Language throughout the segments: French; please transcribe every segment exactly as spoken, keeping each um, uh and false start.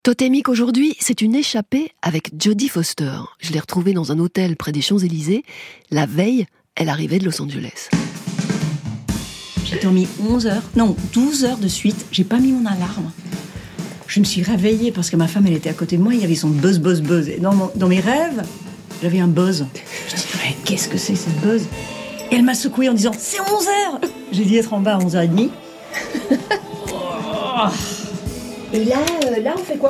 Totémique aujourd'hui, c'est une échappée avec Jodie Foster. Je l'ai retrouvée dans un hôtel près des Champs-Élysées. La veille, elle arrivait de Los Angeles. J'ai dormi onze heures, non, douze heures de suite. J'ai pas mis mon alarme. Je me suis réveillée parce que ma femme, elle était à côté de moi. Il y avait son buzz, buzz, buzz. Et dans, mon, dans mes rêves, j'avais un buzz. Je dis, mais qu'est-ce que c'est, cette buzz? Et elle m'a secouée en disant, c'est onze heures. J'ai dit être en bas à onze heures trente. Oh. Et là, euh, là, on fait quoi?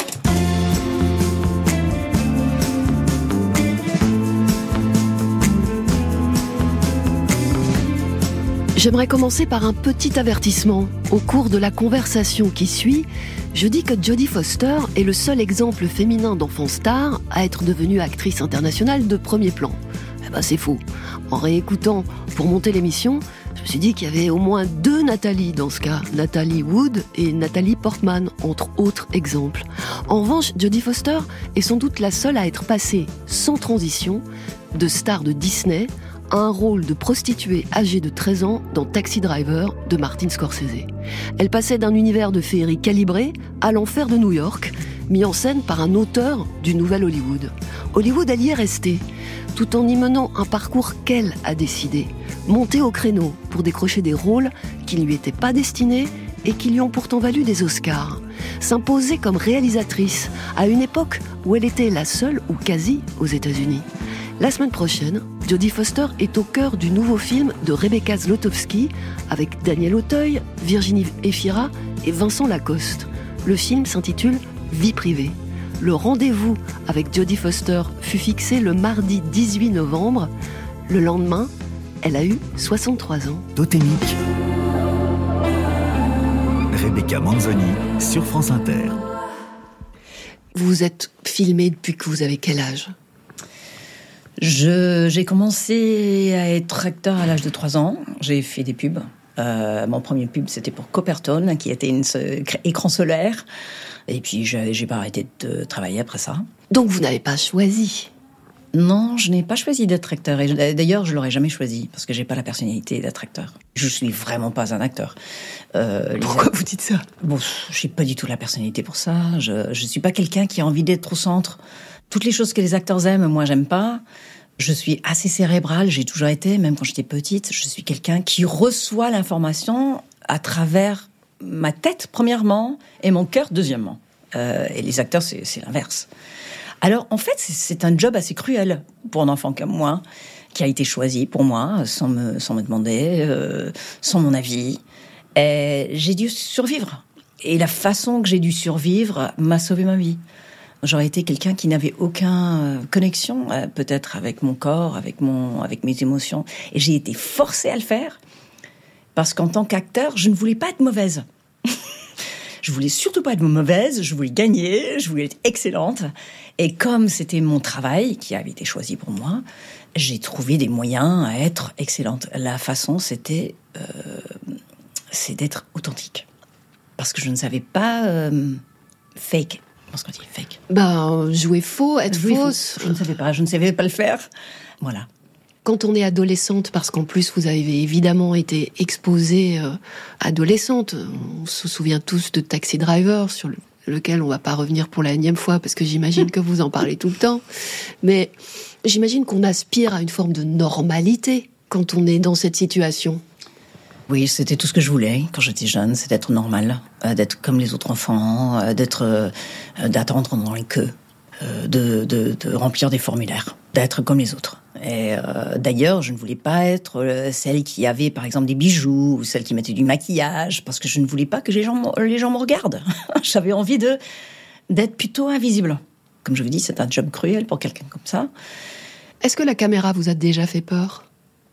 J'aimerais commencer par un petit avertissement. Au cours de la conversation qui suit, je dis que Jodie Foster est le seul exemple féminin d'enfant star à être devenue actrice internationale de premier plan. Eh ben c'est faux. En réécoutant pour monter l'émission, je me suis dit qu'il y avait au moins deux Nathalie dans ce cas, Natalie Wood et Nathalie Portman, entre autres exemples. En revanche, Jodie Foster est sans doute la seule à être passée sans transition de star de Disney à un rôle de prostituée âgée de treize ans dans Taxi Driver de Martin Scorsese. Elle passait d'un univers de féerie calibré à l'enfer de New York, mis en scène par un auteur du nouvel Hollywood. Hollywood, elle y est restée, tout en y menant un parcours qu'elle a décidé, monter au créneau pour décrocher des rôles qui ne lui étaient pas destinés et qui lui ont pourtant valu des Oscars. S'imposer comme réalisatrice à une époque où elle était la seule ou quasi aux États-Unis. La semaine prochaine, Jodie Foster est au cœur du nouveau film de Rebecca Zlotowski avec Daniel Auteuil, Virginie Efira et Vincent Lacoste. Le film s'intitule « Vie privée ». Le rendez-vous avec Jodie Foster fut fixé le mardi dix-huit novembre. Le lendemain, elle a eu soixante-trois ans. Totémique. Rebecca Manzoni sur France Inter. Vous êtes filmée depuis que vous avez quel âge ? Je, j'ai commencé à être acteur à l'âge de trois ans. J'ai fait des pubs. Euh, mon premier pub, c'était pour Coppertone, qui était un écran solaire. Et puis, j'ai, j'ai pas arrêté de travailler après ça. Donc, vous n'avez pas choisi ? Non, je n'ai pas choisi d'être acteur. Et d'ailleurs, je l'aurais jamais choisi, parce que j'ai pas la personnalité d'être acteur. Je suis vraiment pas un acteur. Euh, Pourquoi les... vous dites ça ? Bon, j'ai pas du tout la personnalité pour ça. Je, je suis pas quelqu'un qui a envie d'être au centre. Toutes les choses que les acteurs aiment, moi, j'aime pas. Je suis assez cérébrale, j'ai toujours été, même quand j'étais petite. Je suis quelqu'un qui reçoit l'information à travers ma tête, premièrement, et mon cœur, deuxièmement. Euh, et les acteurs, c'est, c'est l'inverse. Alors, en fait, c'est, c'est un job assez cruel pour un enfant comme moi, qui a été choisi pour moi, sans me, sans me demander, euh, sans mon avis. Et j'ai dû survivre. Et la façon que j'ai dû survivre m'a sauvé ma vie. J'aurais été quelqu'un qui n'avait aucune connexion, euh, peut-être avec mon corps, avec mon, avec mes émotions. Et j'ai été forcée à le faire parce qu'en tant qu'acteur, je ne voulais pas être mauvaise. Je voulais surtout pas être mauvaise. Je voulais gagner. Je voulais être excellente. Et comme c'était mon travail qui avait été choisi pour moi, j'ai trouvé des moyens à être excellente. La façon, c'était, euh, c'est d'être authentique, parce que je ne savais pas euh, fake. Parce qu'on dit fake. Ben, jouer faux, être jouer fausse. Faux. Je ne savais pas, je ne savais pas le faire. Voilà. Quand on est adolescente, parce qu'en plus vous avez évidemment été exposée euh, adolescente, on se souvient tous de Taxi Driver, sur le, lequel on va pas revenir pour la énième fois, parce que j'imagine que vous en parlez tout le temps. Mais j'imagine qu'on aspire à une forme de normalité quand on est dans cette situation. Oui, c'était tout ce que je voulais quand j'étais jeune, c'est d'être normal, euh, d'être comme les autres enfants, euh, d'être, euh, d'attendre dans les queues, euh, de, de, de remplir des formulaires, d'être comme les autres. Et euh, d'ailleurs, je ne voulais pas être euh, celle qui avait, par exemple, des bijoux, ou celle qui mettait du maquillage, parce que je ne voulais pas que les gens, les gens me regardent. J'avais envie de d'être plutôt invisible. Comme je vous dis, c'est un job cruel pour quelqu'un comme ça. Est-ce que la caméra vous a déjà fait peur ?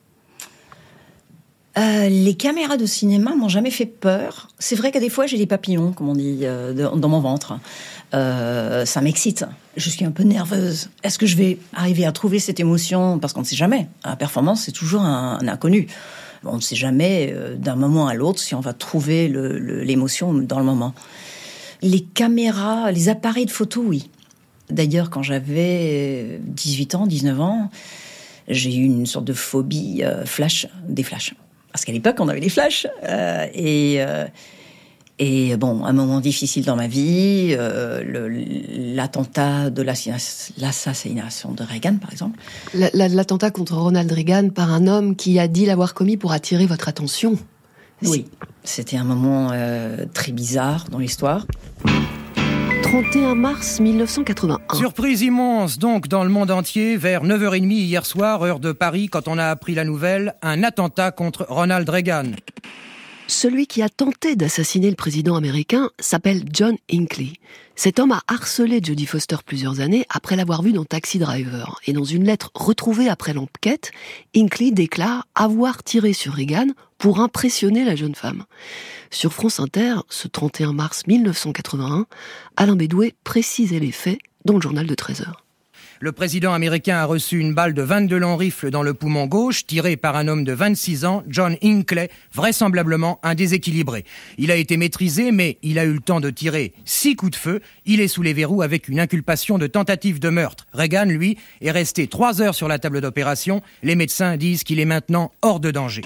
Euh, les caméras de cinéma m'ont jamais fait peur. C'est vrai que des fois, j'ai des papillons, comme on dit, euh, de, dans mon ventre. Euh, ça m'excite. Je suis un peu nerveuse. Est-ce que je vais arriver à trouver cette émotion ? Parce qu'on ne sait jamais. La performance, c'est toujours un, un inconnu. On ne sait jamais, euh, d'un moment à l'autre, si on va trouver le, le, l'émotion dans le moment. Les caméras, les appareils de photo, oui. D'ailleurs, quand j'avais dix-huit ans, dix-neuf ans, j'ai eu une sorte de phobie euh, flash, des flashs. Parce qu'à l'époque, on avait des flashs. Euh, et, euh, Et bon, un moment difficile dans ma vie, euh, le, l'attentat de l'assassination de Reagan, par exemple. La, la, l'attentat contre Ronald Reagan par un homme qui a dit l'avoir commis pour attirer votre attention. Oui, c'était un moment euh, très bizarre dans l'histoire. trente et un mars mille neuf cent quatre-vingt-un. Surprise immense donc dans le monde entier, vers neuf heures trente hier soir, heure de Paris, quand on a appris la nouvelle, un attentat contre Ronald Reagan. Celui qui a tenté d'assassiner le président américain s'appelle John Hinckley. Cet homme a harcelé Jodie Foster plusieurs années après l'avoir vu dans Taxi Driver. Et dans une lettre retrouvée après l'enquête, Hinckley déclare avoir tiré sur Reagan pour impressionner la jeune femme. Sur France Inter, ce trente et un mars mille neuf cent quatre-vingt-un, Alain Bédoué précisait les faits dans le journal de treize heures. Le président américain a reçu une balle de vingt-deux longs rifles dans le poumon gauche, tirée par un homme de vingt-six ans, John Hinckley, vraisemblablement un déséquilibré. Il a été maîtrisé, mais il a eu le temps de tirer six coups de feu. Il est sous les verrous avec une inculpation de tentative de meurtre. Reagan, lui, est resté trois heures sur la table d'opération. Les médecins disent qu'il est maintenant hors de danger.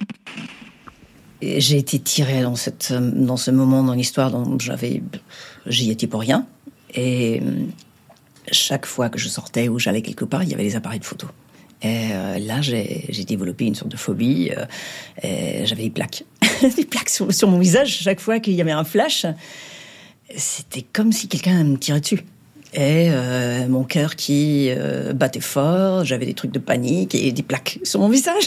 J'ai été tirée dans, cette, dans ce moment dans l'histoire dont j'avais, j'y étais pour rien. Et chaque fois que je sortais ou j'allais quelque part, il y avait des appareils de photo. Et euh, là, j'ai, j'ai développé une sorte de phobie. Euh, et j'avais des plaques. des plaques sur, sur mon visage. Chaque fois qu'il y avait un flash, c'était comme si quelqu'un me tirait dessus. Et euh, mon cœur qui euh, battait fort, j'avais des trucs de panique et des plaques sur mon visage.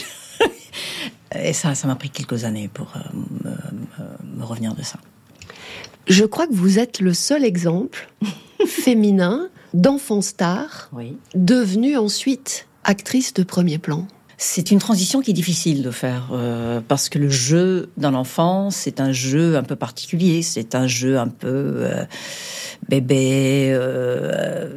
Et ça, ça m'a pris quelques années pour euh, me, me revenir de ça. Je crois que vous êtes le seul exemple féminin d'enfant star, oui, devenue ensuite actrice de premier plan. C'est une transition qui est difficile de faire, euh, parce que le jeu d'un enfant, c'est un jeu un peu particulier, c'est un jeu un peu euh, bébé, euh,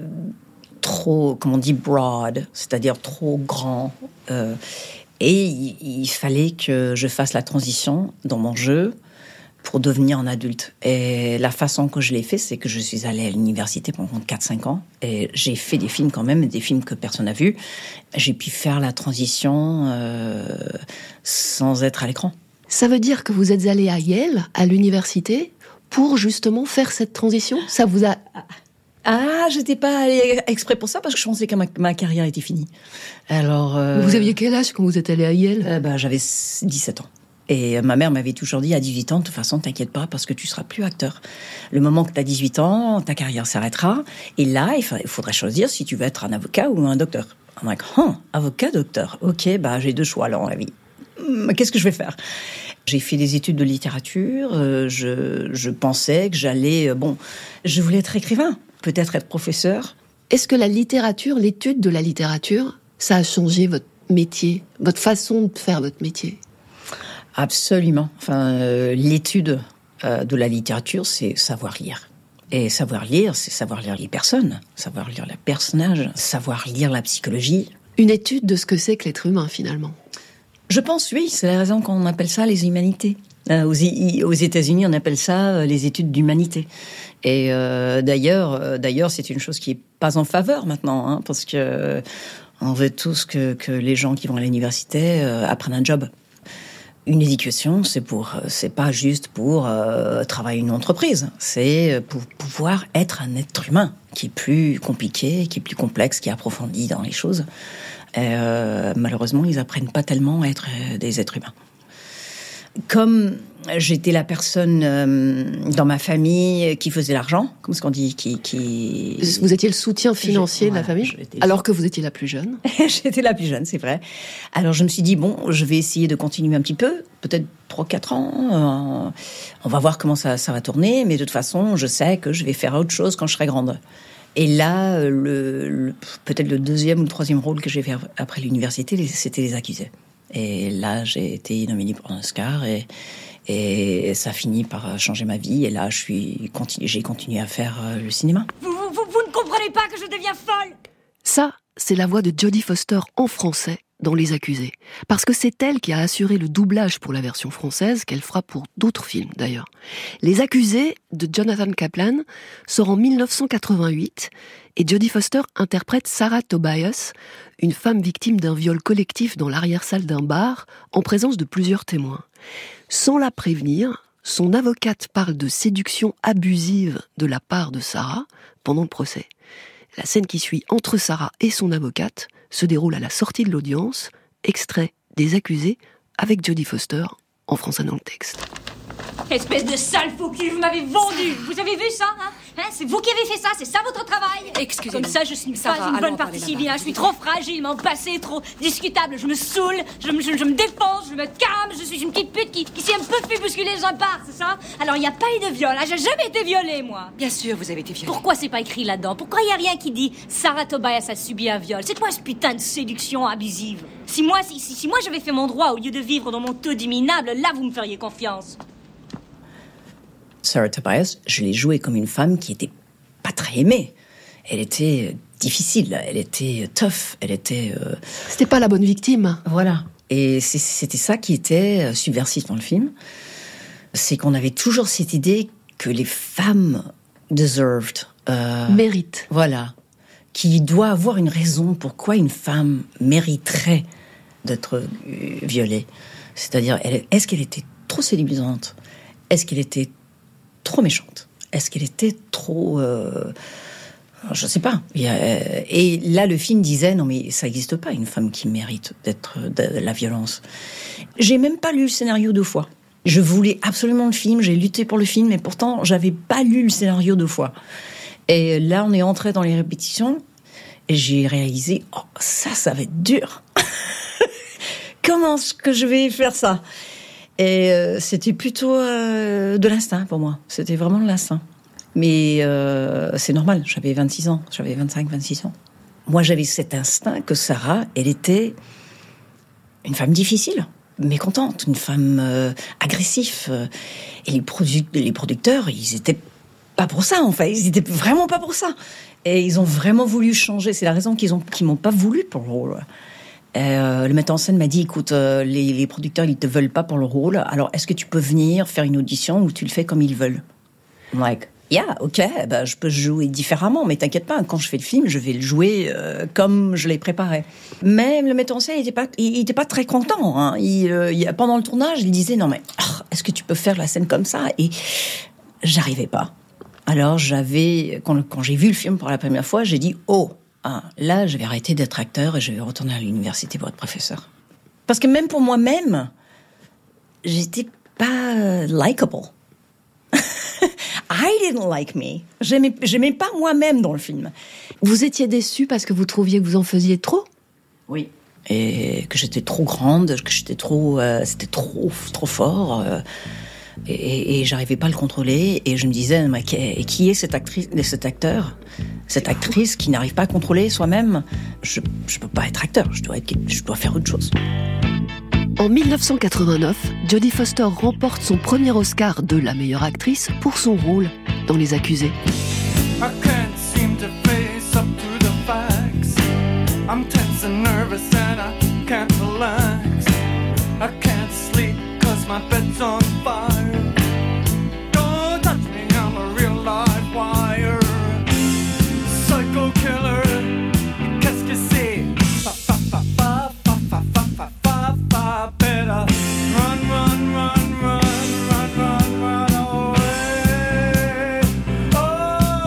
trop, comme on dit, broad, c'est-à-dire trop grand. Euh, et il, il fallait que je fasse la transition dans mon jeu pour devenir un adulte. Et la façon que je l'ai fait, c'est que je suis allée à l'université pendant quatre cinq ans. Et j'ai fait des films quand même, des films que personne n'a vus. J'ai pu faire la transition euh, sans être à l'écran. Ça veut dire que vous êtes allée à Yale, à l'université, pour justement faire cette transition ? Ça vous a... Ah, j'étais pas allée exprès pour ça, parce que je pensais que ma, ma carrière était finie. Alors... Euh, vous aviez quel âge quand vous êtes allée à Yale ? euh, bah, J'avais dix-sept ans. Et ma mère m'avait toujours dit, à dix-huit ans, de toute façon, t'inquiète pas, parce que tu seras plus acteur. Le moment que t'as dix-huit ans, ta carrière s'arrêtera. Et là, il faudrait choisir si tu veux être un avocat ou un docteur. I'm like, oh, avocat, docteur. Ok, bah, j'ai deux choix, alors, dans la vie. Qu'est-ce que je vais faire ? J'ai fait des études de littérature. Euh, je, je pensais que j'allais, euh, bon, je voulais être écrivain, peut-être être professeur. Est-ce que la littérature, l'étude de la littérature, ça a changé votre métier, votre façon de faire votre métier ? Absolument. Enfin, euh, l'étude euh, de la littérature, c'est savoir lire. Et savoir lire, c'est savoir lire les personnes, savoir lire les personnages, savoir lire la psychologie. Une étude de ce que c'est que l'être humain, finalement. Je pense, oui, c'est la raison qu'on appelle ça les humanités. Euh, aux, aux États-Unis, on appelle ça euh, les études d'humanité. Et euh, d'ailleurs, euh, d'ailleurs, c'est une chose qui est pas en faveur maintenant, hein, parce que euh, on veut tous que, que les gens qui vont à l'université euh, apprennent un job. Une éducation, c'est pour, c'est pas juste pour euh, travailler une entreprise. C'est pour pouvoir être un être humain qui est plus compliqué, qui est plus complexe, qui est approfondi dans les choses. Et, euh, malheureusement, ils apprennent pas tellement à être des êtres humains. Comme j'étais la personne euh, dans ma famille qui faisait l'argent, comme ce qu'on dit, qui, qui... Vous étiez le soutien financier J'ai, de la voilà, famille, alors que vous étiez la plus jeune. J'étais la plus jeune, c'est vrai. Alors je me suis dit, bon, je vais essayer de continuer un petit peu, peut-être trois quatre ans. Euh, on va voir comment ça, ça va tourner, mais de toute façon, je sais que je vais faire autre chose quand je serai grande. Et là, le, le, peut-être le deuxième ou le troisième rôle que j'ai fait après l'université, c'était Les Accusés. Et là, j'ai été nominée pour un Oscar et, et ça finit par changer ma vie. Et là, je suis continu, j'ai continué à faire le cinéma. Vous, vous, vous, vous ne comprenez pas que je deviens folle ? Ça, c'est la voix de Jodie Foster en français dans Les Accusés. Parce que c'est elle qui a assuré le doublage pour la version française, qu'elle fera pour d'autres films d'ailleurs. Les Accusés de Jonathan Kaplan sort en dix-neuf cent quatre-vingt-huit et Jodie Foster interprète Sarah Tobias, une femme victime d'un viol collectif dans l'arrière-salle d'un bar, en présence de plusieurs témoins. Sans la prévenir, son avocate parle de séduction abusive de la part de Sarah pendant le procès. La scène qui suit entre Sarah et son avocate se déroule à la sortie de l'audience, extrait des accusés avec Jodie Foster en français dans le texte. Espèce de sale faux cul, vous m'avez vendu. Vous avez vu ça, hein, hein C'est vous qui avez fait ça, c'est ça votre travail. Excusez-moi. Comme ça, je suis Sarah, pas une bonne allons partie parler civile. là-bas. Hein. Je suis trop fragile, mon passé est trop discutable. Je me saoule, je, me- je, je me défonce, je me calme. Je suis une petite pute qui, qui s'est un peu fait bousculer les part, c'est ça? Alors, il n'y a pas eu de viol. Hein. J'ai jamais été violée, moi. Bien sûr, vous avez été violée. Pourquoi c'est pas écrit là-dedans? Pourquoi il n'y a rien qui dit Sarah Tobias a subi un viol? C'est quoi ce putain de séduction abusive? Si moi, si, si, si moi j'avais fait mon droit au lieu de vivre dans mon taudis minable, là vous me feriez confiance. Sarah Tobias, je l'ai jouée comme une femme qui était pas très aimée. Elle était difficile, elle était tough, elle était... Euh... C'était pas la bonne victime. Voilà. Et c'est, c'était ça qui était subversif dans le film. C'est qu'on avait toujours cette idée que les femmes deserved... Euh... Mérite. Voilà. Qu'il doit avoir une raison pourquoi une femme mériterait d'être euh, violée. C'est-à-dire, elle, est-ce qu'elle était trop séduisante? Est-ce qu'elle était trop méchante? Est-ce qu'elle était trop... Euh, je ne sais pas. Il y a, euh, et là, le film disait, non mais ça n'existe pas, une femme qui mérite d'être de, de la violence. J'ai même pas lu le scénario deux fois. Je voulais absolument le film, j'ai lutté pour le film, mais pourtant, j'avais pas lu le scénario deux fois. Et là, on est entré dans les répétitions, et j'ai réalisé, oh, ça, ça va être dur. Comment est-ce que je vais faire ça? Et euh, c'était plutôt euh, de l'instinct pour moi. C'était vraiment de l'instinct. Mais euh, c'est normal, j'avais vingt-six ans, j'avais vingt-cinq, vingt-six ans. Moi, j'avais cet instinct que Sarah, elle était une femme difficile, mécontente, une femme euh, agressive. Et les, produ- les producteurs, ils étaient pas pour ça, en fait. Ils étaient vraiment pas pour ça. Et ils ont vraiment voulu changer. C'est la raison qu'ils ont, qu'ils m'ont pas voulu pour le rôle. Euh, le metteur en scène m'a dit, écoute, euh, les, les producteurs, ils te veulent pas pour le rôle. Alors, est-ce que tu peux venir faire une audition où tu le fais comme ils veulent? I'm like, yeah, ok, bah, je peux jouer différemment, mais t'inquiète pas, quand je fais le film, je vais le jouer euh, comme je l'ai préparé. Mais le metteur en scène, il était pas, il était pas très content. Hein. Il, euh, il, pendant le tournage, il disait, non mais, oh, est-ce que tu peux faire la scène comme ça? Et j'arrivais pas. Alors, j'avais, quand, quand j'ai vu le film pour la première fois, j'ai dit, oh, ah, là, je vais arrêter d'être acteur et je vais retourner à l'université pour être professeur. Parce que même pour moi-même, j'étais pas likable. I didn't like me. J'aimais, j'aimais pas moi-même dans le film. Vous étiez déçue parce que vous trouviez que vous en faisiez trop? Oui. Et que j'étais trop grande, que j'étais trop, euh, c'était trop, trop fort. Euh, et, et, et j'arrivais pas à le contrôler. Et je me disais, mais qui, qui est cette actrice, cet acteur, cette actrice qui n'arrive pas à contrôler soi-même? Je, je peux pas être acteur. Je dois être, je dois faire autre chose. En dix-neuf cent quatre-vingt-neuf, Jodie Foster remporte son premier Oscar de la meilleure actrice pour son rôle dans Les Accusés. I can't seem to face up to the facts. I'm tense and nervous and I can't relax. I can't sleep cause my bed's on fire. Don't touch me, I'm a real live wire. Psycho killer, qu'est-ce que c'est? Fa fa fa fa fa fa fa fa fa fa. Better run, run, run, run, run, run, run away. Oh.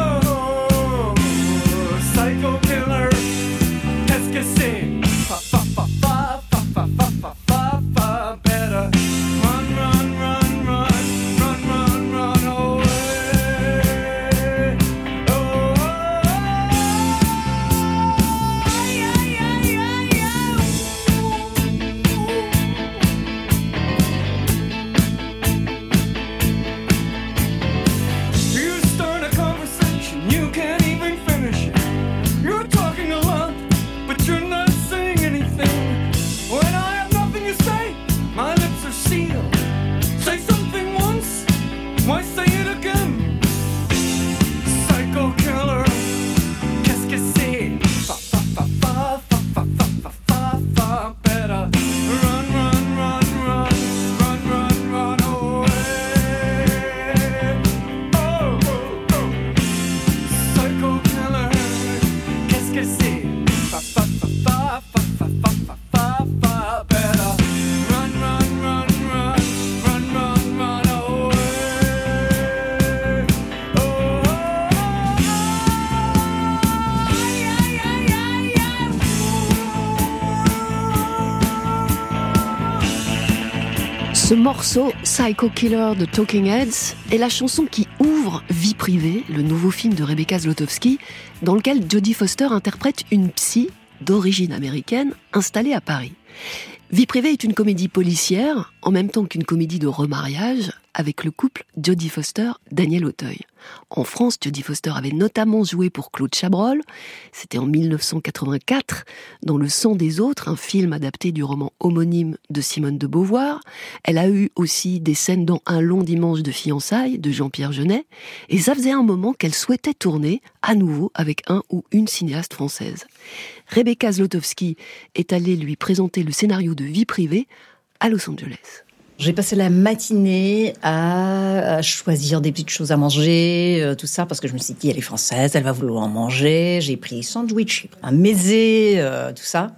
Ce morceau, Psycho Killer de Talking Heads, est la chanson qui ouvre Vie privée, le nouveau film de Rebecca Zlotowski, dans lequel Jodie Foster interprète une psy d'origine américaine installée à Paris. Vie privée est une comédie policière, en même temps qu'une comédie de remariage, avec le couple Jodie Foster-Daniel Auteuil. En France, Jodie Foster avait notamment joué pour Claude Chabrol. C'était en dix-neuf cent quatre-vingt-quatre, dans Le sang des autres, un film adapté du roman homonyme de Simone de Beauvoir. Elle a eu aussi des scènes dans Un long dimanche de fiançailles de Jean-Pierre Jeunet. Et ça faisait un moment qu'elle souhaitait tourner à nouveau avec un ou une cinéaste française. Rebecca Zlotowski est allée lui présenter le scénario de Vie privée à Los Angeles. J'ai passé la matinée à, à choisir des petites choses à manger, euh, tout ça, parce que je me suis dit, elle est française, elle va vouloir en manger. J'ai pris sandwich, un mésé, euh, tout ça.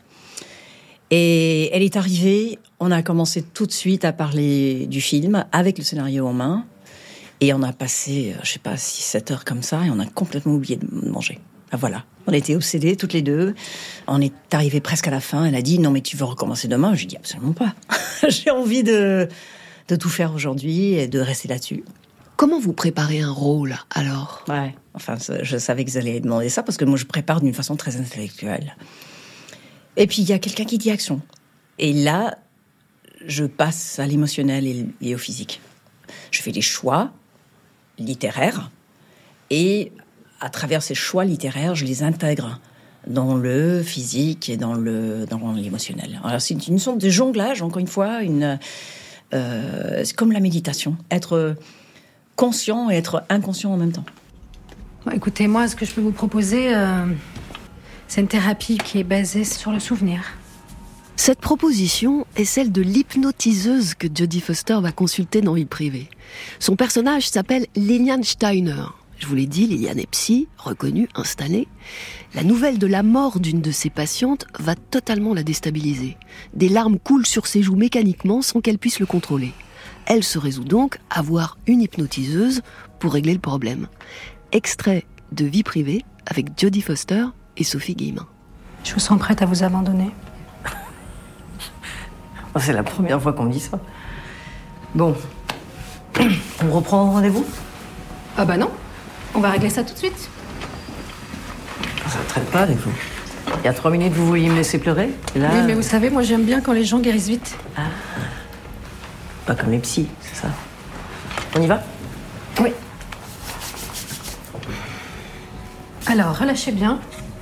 Et elle est arrivée, on a commencé tout de suite à parler du film, avec le scénario en main. Et on a passé, euh, je sais pas, six sept heures comme ça, et on a complètement oublié de manger. Ah, voilà, on était obsédés toutes les deux. On est arrivés presque à la fin. Elle a dit, non mais tu veux recommencer demain? J'ai dit, absolument pas. J'ai envie de, de tout faire aujourd'hui et de rester là-dessus. Comment vous préparez un rôle, alors? Ouais, enfin, je savais que vous alliez demander ça, parce que moi, je prépare d'une façon très intellectuelle. Et puis, il y a quelqu'un qui dit action. Et là, je passe à l'émotionnel et, et au physique. Je fais des choix littéraires, et à travers ces choix littéraires, je les intègre dans le physique et dans le dans l'émotionnel. Alors c'est une sorte de jonglage, encore une fois, une euh, c'est comme la méditation, être conscient et être inconscient en même temps. Bon, écoutez, moi, ce que je peux vous proposer, euh, c'est une thérapie qui est basée sur le souvenir. Cette proposition est celle de l'hypnotiseuse que Jodie Foster va consulter dans Vie privée. Son personnage s'appelle Liliane Steiner. Je vous l'ai dit, Liliane est psy, reconnue, installée. La nouvelle de la mort d'une de ses patientes va totalement la déstabiliser. Des larmes coulent sur ses joues mécaniquement sans qu'elle puisse le contrôler. Elle se résout donc à voir une hypnotiseuse pour régler le problème. Extrait de Vie privée avec Jodie Foster et Sophie Guillemin. Je vous sens prête à vous abandonner. C'est la première fois qu'on me dit ça. Bon, on reprend rendez-vous? Ah bah non, on va régler ça tout de suite. Ça ne traite pas avec vous. Il y a trois minutes, vous vouliez me laisser pleurer. Là... Oui, mais vous savez, moi j'aime bien quand les gens guérissent vite. Ah, pas comme les psys, c'est ça. On y va? Oui. Alors, relâchez bien.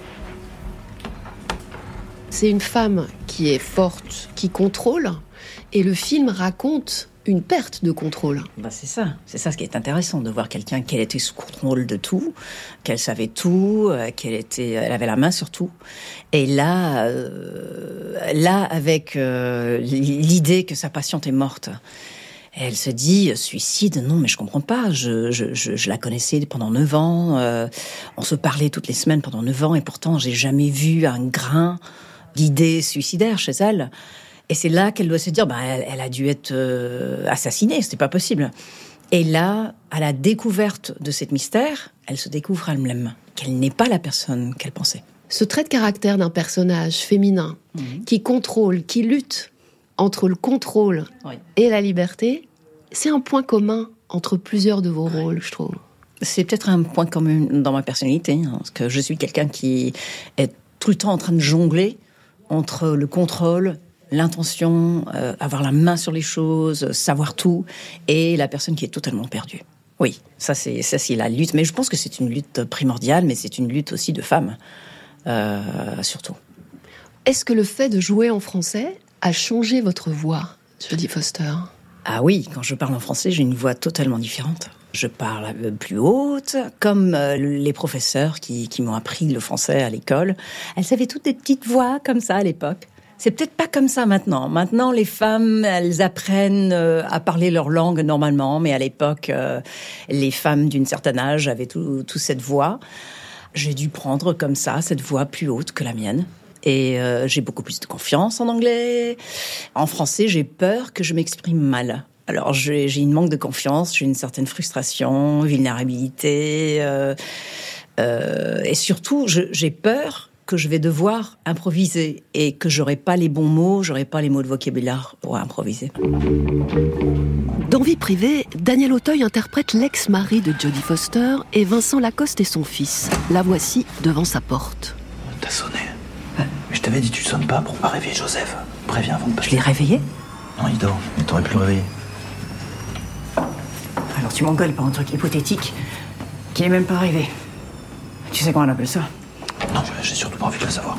C'est une femme qui est forte, qui contrôle, et le film raconte une perte de contrôle. Bah c'est ça, c'est ça ce qui est intéressant, de voir quelqu'un qui était sous contrôle de tout, qu'elle savait tout, euh, qu'elle était, elle avait la main sur tout. Et là, euh, là avec euh, l'idée que sa patiente est morte, elle se dit suicide. Non, mais je comprends pas. Je, je, je, je la connaissais pendant neuf ans. Euh, on se parlait toutes les semaines pendant neuf ans, et pourtant j'ai jamais vu un grain d'idée suicidaire chez elle. Et c'est là qu'elle doit se dire, bah, elle, elle a dû être euh, assassinée, c'était pas possible. Et là, à la découverte de cet mystère, elle se découvre elle-même, qu'elle n'est pas la personne qu'elle pensait. Ce trait de caractère d'un personnage féminin mmh. qui contrôle, qui lutte entre le contrôle oui. et la liberté, c'est un point commun entre plusieurs de vos rôles, je trouve. C'est peut-être un point commun dans ma personnalité, hein, parce que je suis quelqu'un qui est tout le temps en train de jongler entre le contrôle, l'intention, euh, avoir la main sur les choses, savoir tout, et la personne qui est totalement perdue. Oui, ça c'est, ça c'est la lutte, mais je pense que c'est une lutte primordiale, mais c'est une lutte aussi de femmes, euh, surtout. Est-ce que le fait de jouer en français a changé votre voix, Jodie Foster? Ah oui, quand je parle en français, j'ai une voix totalement différente. Je parle plus haute, comme euh, les professeurs qui, qui m'ont appris le français à l'école. Elles avaient toutes des petites voix comme ça à l'époque. C'est peut-être pas comme ça maintenant. Maintenant, les femmes, elles apprennent euh, à parler leur langue normalement, mais à l'époque, euh, les femmes d'une certaine âge avaient tout, tout cette voix. J'ai dû prendre comme ça cette voix plus haute que la mienne. Et euh, j'ai beaucoup plus de confiance en anglais. En français, j'ai peur que je m'exprime mal. Alors, j'ai, j'ai une manque de confiance, j'ai une certaine frustration, vulnérabilité. Euh, euh, et surtout, je, j'ai peur que je vais devoir improviser et que j'aurai pas les bons mots, j'aurai pas les mots de vocabulaire pour improviser. Dans Vie privée, Daniel Auteuil interprète l'ex-mari de Jodie Foster et Vincent Lacoste est son fils. La voici devant sa porte. T'as sonné. Mais je t'avais dit tu sonnes pas pour pas réveiller Joseph. Préviens avant de passer. Je l'ai réveillé ? Non, il dort, mais t'aurais pu le réveiller. Alors tu m'engueules par un truc hypothétique qui n'est même pas arrivé. Tu sais comment on appelle ça ? Non, j'ai surtout pas envie de le savoir.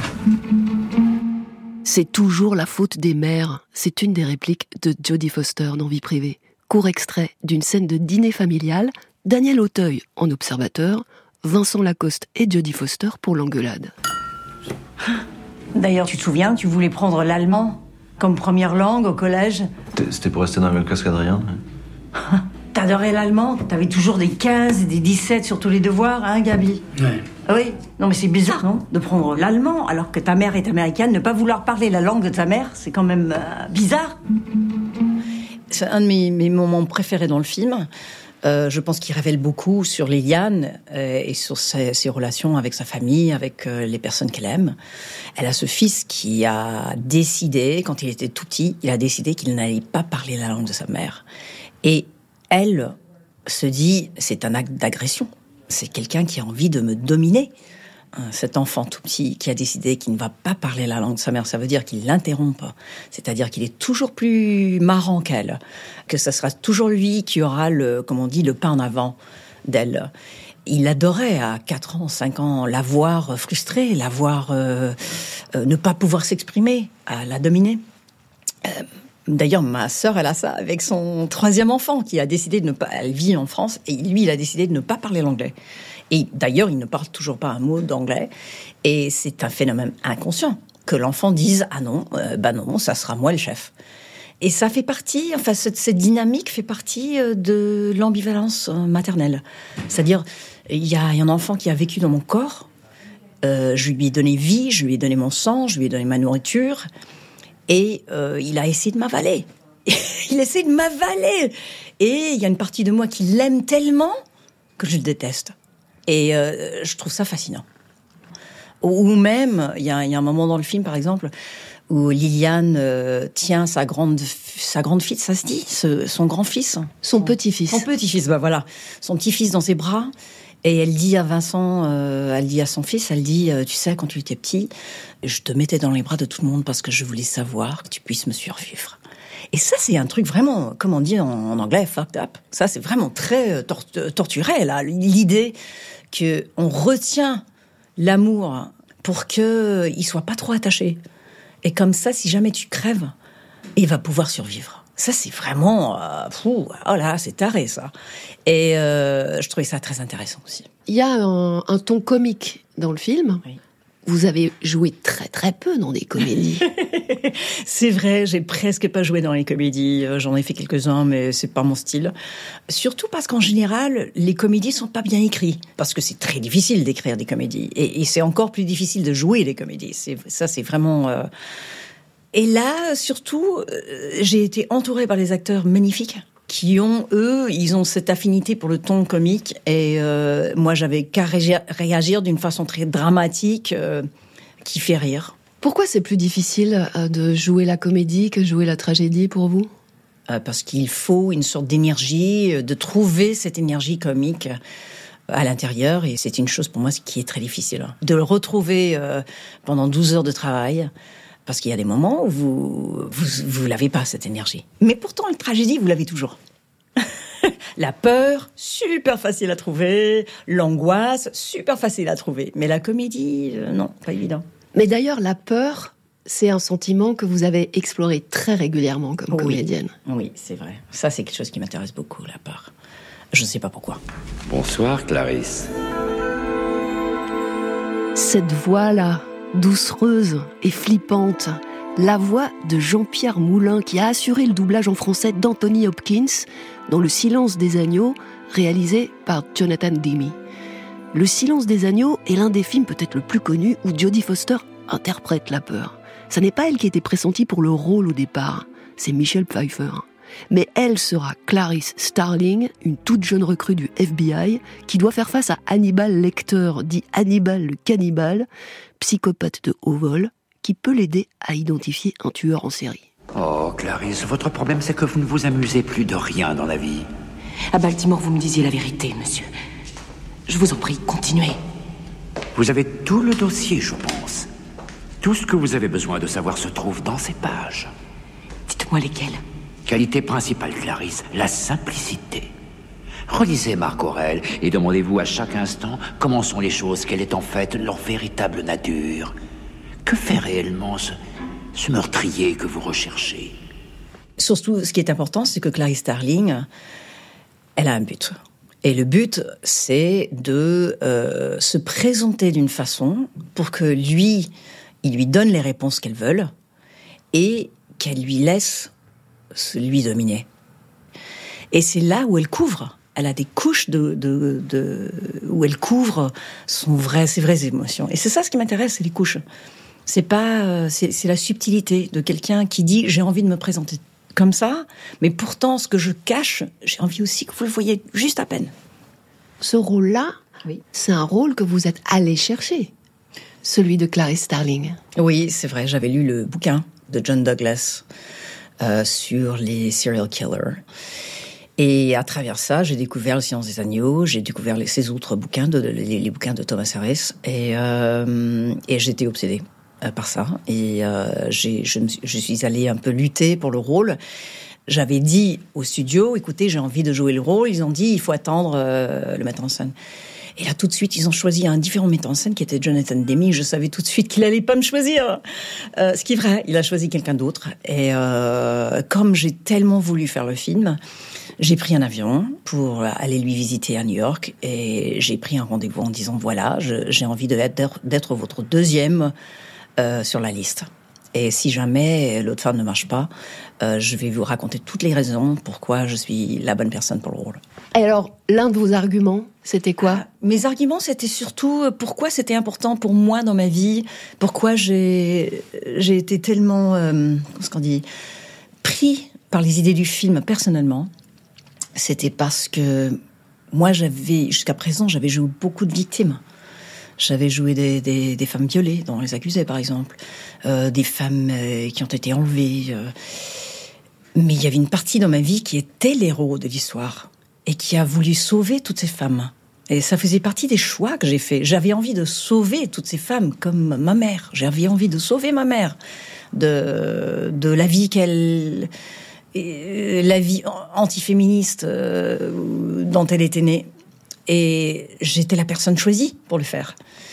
C'est toujours la faute des mères. C'est une des répliques de Jodie Foster dans Vie privée. Court extrait d'une scène de dîner familial, Daniel Auteuil en observateur, Vincent Lacoste et Jodie Foster pour l'engueulade. D'ailleurs, tu te souviens, tu voulais prendre l'allemand comme première langue au collège ? C'était pour rester dans la même classe qu'Adrien. T'adorais l'allemand ? T'avais toujours des quinze et des dix-sept sur tous les devoirs, hein, Gabi ? Ouais. Ah oui ? Non, mais c'est bizarre, non ? De prendre l'allemand alors que ta mère est américaine, ne pas vouloir parler la langue de ta mère, c'est quand même euh, bizarre. C'est un de mes, mes moments préférés dans le film. Euh, je pense qu'il révèle beaucoup sur Liliane euh, et sur ses, ses relations avec sa famille, avec euh, les personnes qu'elle aime. Elle a ce fils qui a décidé, quand il était tout petit, il a décidé qu'il n'allait pas parler la langue de sa mère. Et elle se dit, c'est un acte d'agression. C'est quelqu'un qui a envie de me dominer. Cet enfant tout petit qui a décidé qu'il ne va pas parler la langue de sa mère, ça veut dire qu'il l'interrompt. C'est-à-dire qu'il est toujours plus marrant qu'elle. Que ce sera toujours lui qui aura le, comme on dit, le pas en avant d'elle. Il adorait à quatre ans, cinq ans, la voir frustrée, la voir euh, euh, ne pas pouvoir s'exprimer, à la dominer. Euh, D'ailleurs, ma sœur, elle a ça avec son troisième enfant qui a décidé de ne pas... Elle vit en France et lui, il a décidé de ne pas parler l'anglais. Et d'ailleurs, il ne parle toujours pas un mot d'anglais. Et c'est un phénomène inconscient que l'enfant dise « Ah non, euh, bah non, ça sera moi le chef ». Et ça fait partie, enfin, cette, cette dynamique fait partie de l'ambivalence maternelle. C'est-à-dire, il y a un enfant qui a vécu dans mon corps, euh, je lui ai donné vie, je lui ai donné mon sang, je lui ai donné ma nourriture... Et euh, il a essayé de m'avaler. Il essaie de m'avaler. Et il y a une partie de moi qui l'aime tellement que je le déteste. Et euh, je trouve ça fascinant. Ou même, il y, y a un moment dans le film, par exemple, où Liliane euh, tient sa grande, sa grande fille, ça se dit, ce, son grand-fils. Son petit-fils. Son petit-fils, bah voilà. Son petit-fils dans ses bras. Et elle dit à Vincent, euh, elle dit à son fils, elle dit, euh, tu sais, quand tu étais petit, je te mettais dans les bras de tout le monde parce que je voulais savoir que tu puisses me survivre. Et ça, c'est un truc vraiment, comme on dit en, en anglais, fucked up. Ça, c'est vraiment très tor- torturé, là. L'idée que on retient l'amour pour que il soit pas trop attaché. Et comme ça, si jamais tu crèves, il va pouvoir survivre. Ça, c'est vraiment... Euh, fou, oh là, c'est taré, ça. Et euh, je trouvais ça très intéressant aussi. Il y a un, un ton comique dans le film. Oui. Vous avez joué très très peu dans des comédies. C'est vrai, j'ai presque pas joué dans les comédies. J'en ai fait quelques-uns, mais c'est pas mon style. Surtout parce qu'en général, les comédies sont pas bien écrites. Parce que c'est très difficile d'écrire des comédies. Et, et c'est encore plus difficile de jouer les comédies. C'est, ça, c'est vraiment... Euh... Et là, surtout, euh, j'ai été entourée par des acteurs magnifiques qui ont, eux, ils ont cette affinité pour le ton comique. Et euh, moi, j'avais qu'à réagir, réagir d'une façon très dramatique euh, qui fait rire. Pourquoi c'est plus difficile de jouer la comédie que jouer la tragédie pour vous ? euh, Parce qu'il faut une sorte d'énergie, de trouver cette énergie comique à l'intérieur. Et c'est une chose pour moi qui est très difficile. De le retrouver euh, pendant douze heures de travail. Parce qu'il y a des moments où vous, vous, vous l'avez pas, cette énergie. Mais pourtant, la tragédie, vous l'avez toujours. La peur, super facile à trouver. L'angoisse, super facile à trouver. Mais la comédie, euh, non, pas évident. Mais d'ailleurs, la peur, c'est un sentiment que vous avez exploré très régulièrement comme oui. comédienne. Oui, c'est vrai. Ça, c'est quelque chose qui m'intéresse beaucoup, la peur. Je ne sais pas pourquoi. Bonsoir, Clarisse. Cette voix-là, doucereuse et flippante, la voix de Jean-Pierre Moulin qui a assuré le doublage en français d'Anthony Hopkins dans Le Silence des agneaux, réalisé par Jonathan Demme. Le Silence des agneaux est l'un des films peut-être le plus connu où Jodie Foster interprète la peur. Ce n'est pas elle qui était pressentie pour le rôle au départ, c'est Michelle Pfeiffer. mais elle sera Clarice Starling, une toute jeune recrue du F B I, qui doit faire face à Hannibal Lecter, dit Hannibal le cannibale, psychopathe de haut vol, qui peut l'aider à identifier un tueur en série. Oh, Clarice, votre problème, c'est que vous ne vous amusez plus de rien dans la vie. À Baltimore, vous me disiez la vérité, monsieur. Je vous en prie, continuez. Vous avez tout le dossier, je pense. Tout ce que vous avez besoin de savoir se trouve dans ces pages. Dites-moi lesquelles. Qualité principale, Clarisse, la simplicité. Relisez Marc Aurèle et demandez-vous à chaque instant comment sont les choses, quelle est en fait leur véritable nature. Que fait réellement ce, ce meurtrier que vous recherchez? Surtout, ce qui est important, c'est que Clarice Starling, elle a un but. Et le but, c'est de euh, se présenter d'une façon pour que lui, il lui donne les réponses qu'elle veut et qu'elle lui laisse lui dominer. Et c'est là où elle couvre. Elle a des couches de, de, de où elle couvre son vrai, ses vraies émotions. Et c'est ça ce qui m'intéresse, c'est les couches. C'est pas, c'est, c'est la subtilité de quelqu'un qui dit j'ai envie de me présenter comme ça, mais pourtant ce que je cache, j'ai envie aussi que vous le voyez juste à peine. Ce rôle-là, oui. C'est un rôle que vous êtes allé chercher, celui de Clarice Starling. Oui, c'est vrai. J'avais lu le bouquin de John Douglas euh, sur les serial killers. Et à travers ça, j'ai découvert Le Silence des agneaux, j'ai découvert les, ces autres bouquins, de, les, les bouquins de Thomas Harris, et, euh, et j'étais obsédée euh, par ça. Et euh, j'ai, je, me, je suis allée un peu lutter pour le rôle. J'avais dit au studio, écoutez, j'ai envie de jouer le rôle. Ils ont dit, il faut attendre euh, le metteur en scène. Et là, tout de suite, ils ont choisi un différent metteur en scène qui était Jonathan Demme. Je savais tout de suite qu'il allait pas me choisir. Euh, ce qui est vrai, il a choisi quelqu'un d'autre. Et euh, comme j'ai tellement voulu faire le film, j'ai pris un avion pour aller lui visiter à New York. Et j'ai pris un rendez-vous en disant, voilà, je, j'ai envie de être, d'être votre deuxième euh, sur la liste. Et si jamais l'autre femme ne marche pas, euh, je vais vous raconter toutes les raisons pourquoi je suis la bonne personne pour le rôle. Et alors, l'un de vos arguments, c'était quoi ? Ah, mes arguments, c'était surtout pourquoi c'était important pour moi dans ma vie, pourquoi j'ai, j'ai été tellement, euh, qu'est-ce qu'on dit, pris par les idées du film personnellement. C'était parce que moi, j'avais, jusqu'à présent, j'avais joué beaucoup de victimes. J'avais joué des, des, des femmes violées, dont on les accusait, par exemple. Euh, des femmes euh, qui ont été enlevées. Euh. Mais il y avait une partie dans ma vie qui était l'héros de l'histoire et qui a voulu sauver toutes ces femmes. Et ça faisait partie des choix que j'ai faits. J'avais envie de sauver toutes ces femmes, comme ma mère. J'avais envie de sauver ma mère de, de la vie qu'elle... la vie antiféministe euh, dont elle était née. Et j'étais la personne choisie pour le faire.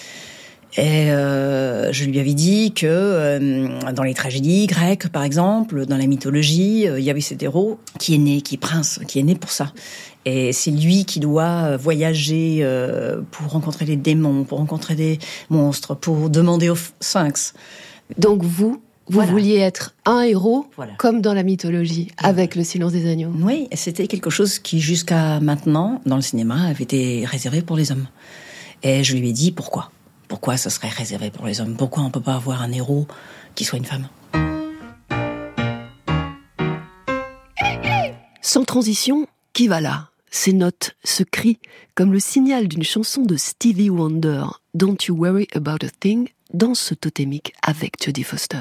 Et euh, je lui avais dit que euh, dans les tragédies grecques, par exemple, dans la mythologie, euh, il y avait cet héros qui est né, qui est prince, qui est né pour ça. Et c'est lui qui doit voyager euh, pour rencontrer les démons, pour rencontrer des monstres, pour demander au sphinx. Donc vous, vous voilà. vouliez être un héros, voilà. comme dans la mythologie, avec Le Silence des agneaux. Oui, c'était quelque chose qui, jusqu'à maintenant, dans le cinéma, avait été réservé pour les hommes. Et je lui ai dit, pourquoi ? Pourquoi ça serait réservé pour les hommes ? Pourquoi on ne peut pas avoir un héros qui soit une femme ? Sans transition, qui va là ? Ces notes, ce cri, comme le signal d'une chanson de Stevie Wonder, « Don't You Worry About a Thing », dans ce totémique avec Jodie Foster.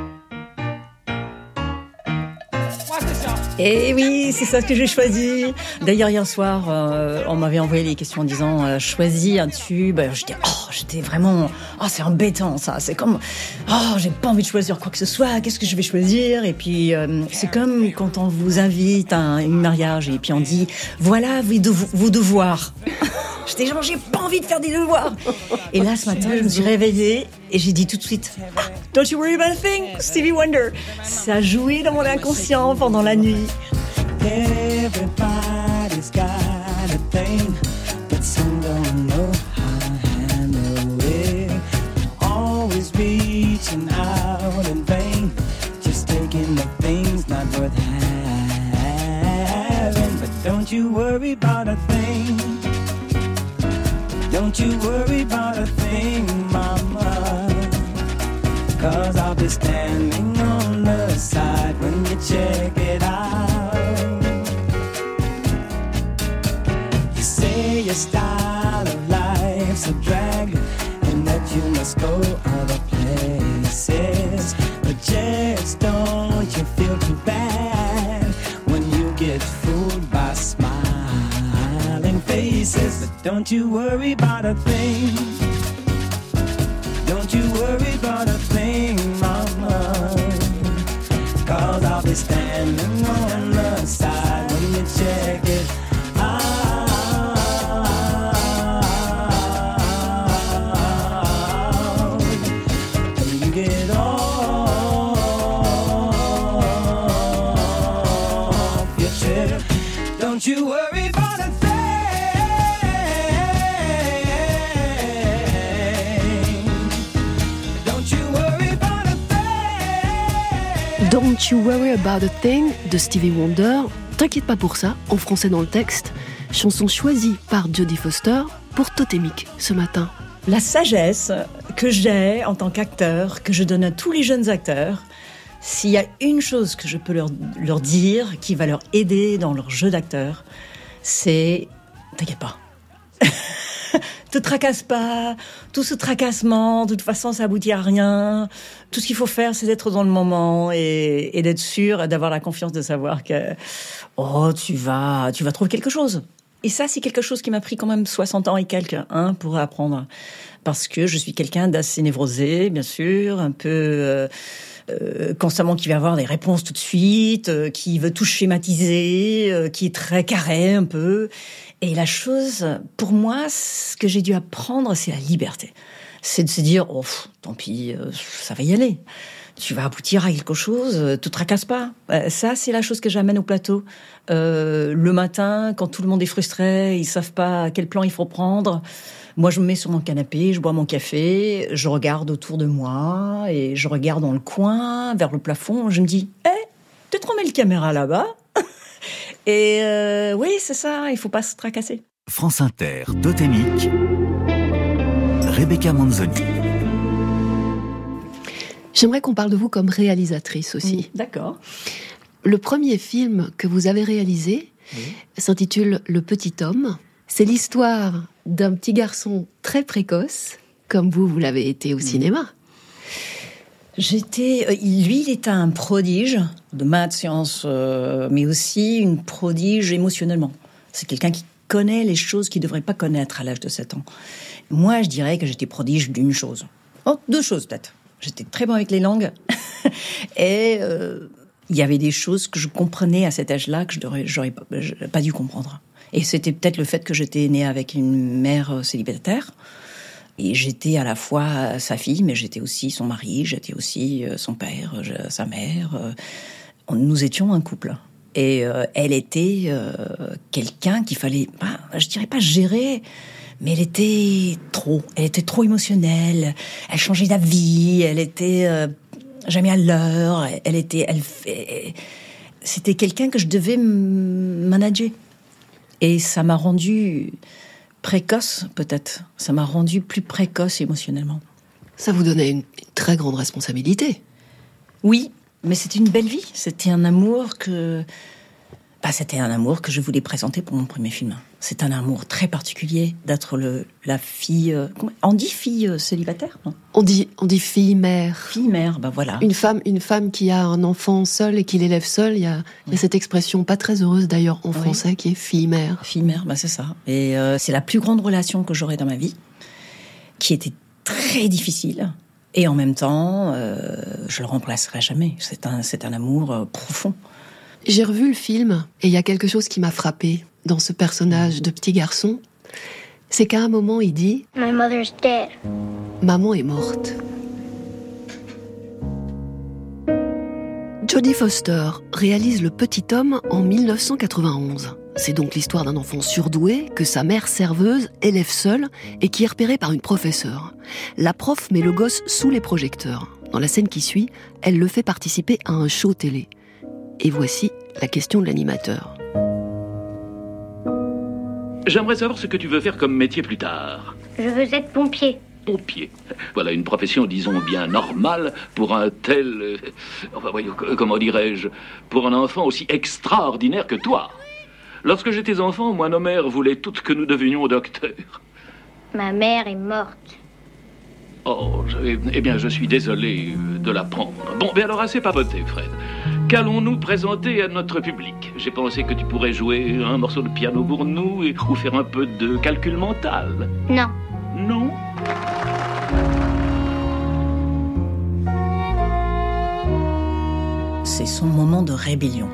Et oui, c'est ça que j'ai choisi. D'ailleurs, hier soir, euh, on m'avait envoyé les questions en disant euh, choisis un tube. J'étais, oh, j'étais vraiment, oh, c'est embêtant ça. C'est comme, oh, j'ai pas envie de choisir quoi que ce soit. Qu'est-ce que je vais choisir ? Et puis, euh, c'est comme quand on vous invite à un, un mariage et puis on dit, voilà vos, devo- vos devoirs. J'étais genre, j'ai pas envie de faire des devoirs. Et là, ce matin, je me suis réveillée et j'ai dit tout de suite, ah, Don't you worry about a thing, Stevie Wonder. Ça a joué dans mon inconscient pendant la nuit. Everybody's got a thing, but some don't know how to handle it. Always reaching out in vain, just taking the things not worth having. But don't you worry about a thing. Don't you worry about a thing, mama, 'cause I'll be standing on the side when you check it out. must go other places. But just don't you feel too bad when you get fooled by smiling faces. But don't you worry about a thing. Don't you worry about a thing, mama. Cause I'll be standing on the side when you check it out. When you get off your trip, don't you worry about a thing. Don't you worry about a thing. Don't You Worry About a Thing de Stevie Wonder. T'inquiète pas pour ça, en français dans le texte. Chanson choisie par Jodie Foster pour Totémique ce matin. La sagesse que j'ai en tant qu'acteur, que je donne à tous les jeunes acteurs, s'il y a une chose que je peux leur, leur dire qui va leur aider dans leur jeu d'acteur, c'est t'inquiète pas. Te tracasse pas, tout ce tracassement, de toute façon ça aboutit à rien. Tout ce qu'il faut faire, c'est d'être dans le moment et, et d'être sûr, d'avoir la confiance de savoir que oh tu vas, tu vas trouver quelque chose. Et ça, c'est quelque chose qui m'a pris quand même soixante ans et quelques hein, pour apprendre, parce que je suis quelqu'un d'assez névrosé, bien sûr, un peu euh, euh, constamment qui va avoir des réponses tout de suite, euh, qui veut tout schématiser, euh, qui est très carré un peu. Et la chose, pour moi, ce que j'ai dû apprendre, c'est la liberté. C'est de se dire, oh, pff, tant pis, euh, ça va y aller. Tu vas aboutir à quelque chose, euh, te tracasse pas. Euh, ça, c'est la chose que j'amène au plateau. Euh, le matin, quand tout le monde est frustré, ils savent pas quel plan il faut prendre. Moi, je me mets sur mon canapé, je bois mon café, je regarde autour de moi et je regarde dans le coin, vers le plafond. Je me dis, hé, hey, peut-être on met le caméra là-bas. Et euh, oui, c'est ça, il faut pas se tracasser. France Inter, Totémique, Rebecca Manzoni. J'aimerais qu'on parle de vous comme réalisatrice aussi. Mmh, d'accord. Le premier film que vous avez réalisé oui. s'intitule Le Petit Homme. C'est l'histoire d'un petit garçon très précoce, comme vous, vous l'avez été au mmh. cinéma. J'étais, lui, il était un prodige de maths, sciences, euh, mais aussi une prodige émotionnellement. C'est quelqu'un qui connaît les choses qu'il ne devrait pas connaître à l'âge de sept ans. Moi, je dirais que j'étais prodige d'une chose. Oh, deux choses peut-être. J'étais très bon avec les langues. Et euh, il y avait des choses que je comprenais à cet âge-là que je n'aurais j'aurais pas, pas dû comprendre. Et c'était peut-être le fait que j'étais née avec une mère célibataire. Et j'étais à la fois sa fille, mais j'étais aussi son mari, j'étais aussi son père, sa mère. Nous étions un couple. Et euh, elle était euh, quelqu'un qu'il fallait, bah, je dirais pas gérer, mais elle était trop. Elle était trop émotionnelle. Elle changeait d'avis. Elle était euh, jamais à l'heure. Elle était, elle, elle, c'était quelqu'un que je devais manager. Et ça m'a rendue précoce, peut-être. Ça m'a rendue plus précoce émotionnellement. Ça vous donnait une, une très grande responsabilité. Oui, mais c'était une belle vie. C'était un amour que... Bah, c'était un amour que je voulais présenter pour mon premier film. C'est un amour très particulier d'être le, la fille... Euh, comment, on dit fille euh, célibataire, non ? On dit, on dit fille-mère. Fille-mère, bah voilà. Une femme, une femme qui a un enfant seul et qui l'élève seul. Il y a, oui. il y a cette expression pas très heureuse d'ailleurs en oui. français qui est fille-mère. Fille-mère, bah c'est ça. Et euh, c'est la plus grande relation que j'aurai dans ma vie, qui était très difficile. Et en même temps, euh, je le remplacerai jamais. C'est un, c'est un amour euh, profond. J'ai revu le film et il y a quelque chose qui m'a frappée dans ce personnage de petit garçon. C'est qu'à un moment, il dit « My mother's dead. » Maman est morte. Jodie Foster réalise Le Petit Homme en dix-neuf cent quatre-vingt-onze. C'est donc l'histoire d'un enfant surdoué que sa mère serveuse élève seule et qui est repéré par une professeure. La prof met le gosse sous les projecteurs. Dans la scène qui suit, elle le fait participer à un show télé. Et voici la question de l'animateur. J'aimerais savoir ce que tu veux faire comme métier plus tard. Je veux être pompier. Pompier. Voilà une profession, disons, bien normale pour un tel... Euh, enfin, voyons, comment dirais-je, pour un enfant aussi extraordinaire que toi. Lorsque j'étais enfant, moi, nos mères voulaient toutes que nous devenions docteurs. Ma mère est morte. Oh, je, eh bien, je suis désolé de l'apprendre. Bon, mais alors assez papoté, Fred. Qu'allons-nous présenter à notre public? J'ai pensé que tu pourrais jouer un morceau de piano pour nous et, ou faire un peu de calcul mental. Non. Non? C'est son moment de rébellion.